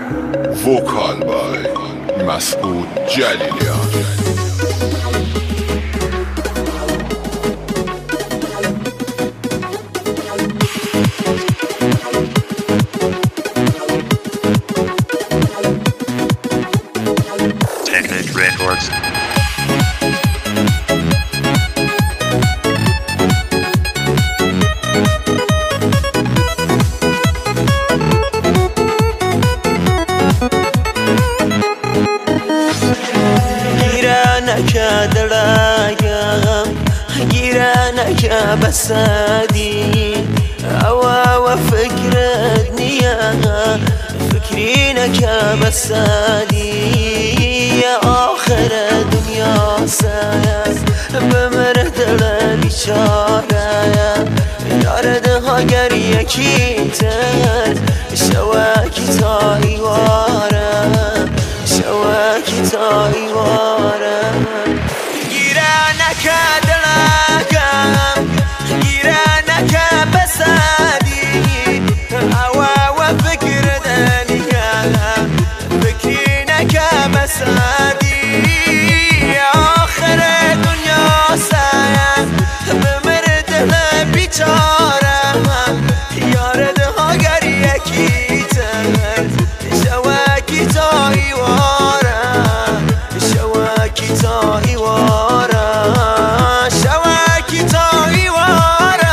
وکال بای مسعود جلیلیان. Technic Records. گیرانك بسادي أوا فكرتني فكرينك بسادي يا آخر دنيا سايا بمرد البشارة ياردها قريكي تر شواكي تايوارا شواكي تايوارا گیرانك گیرانك بسادي أوا فكر دنيا فكرينك بسادي يا آخر دنيا سايا بمرد البيچارة ياردها قريكي تر شواكي تايوارا شواكي تايوارا شواكي تايوارا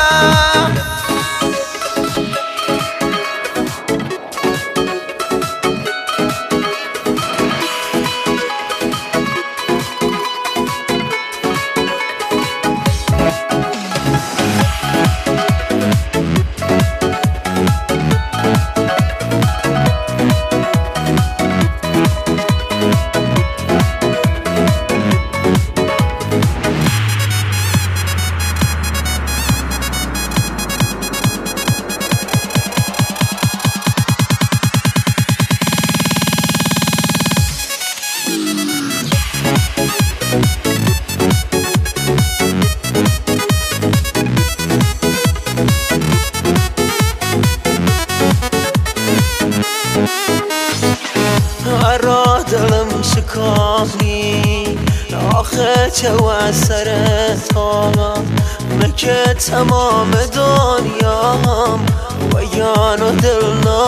دلم شکافی آخه چه و سرت مکه تمام دنیام و یان و دل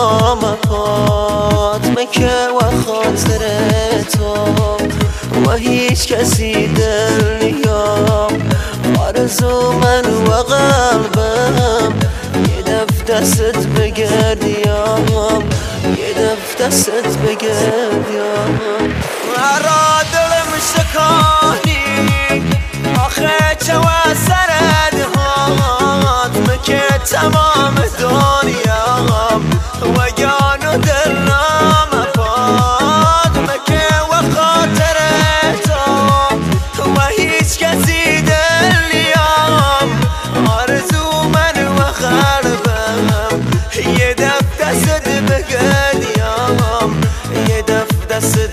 نامکات مکه و خاطر تو و هیچ کسی دل نیام آرزو من و قلبم یه دفت دستت بگردیم یه دفت دستت بگردیم مرا دلم شکانی آخه چه و سرد هات مکه تمام دنیام و یان و دل نامفاد مکه و خاطر تو و هیچ کسی دل نیام آرزو من و قلبم یه دفت دستت بگردیم یه دفت دستت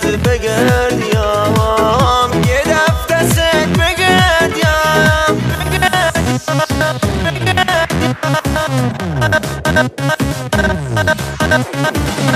بگردیم یه دفت دستت بگردیم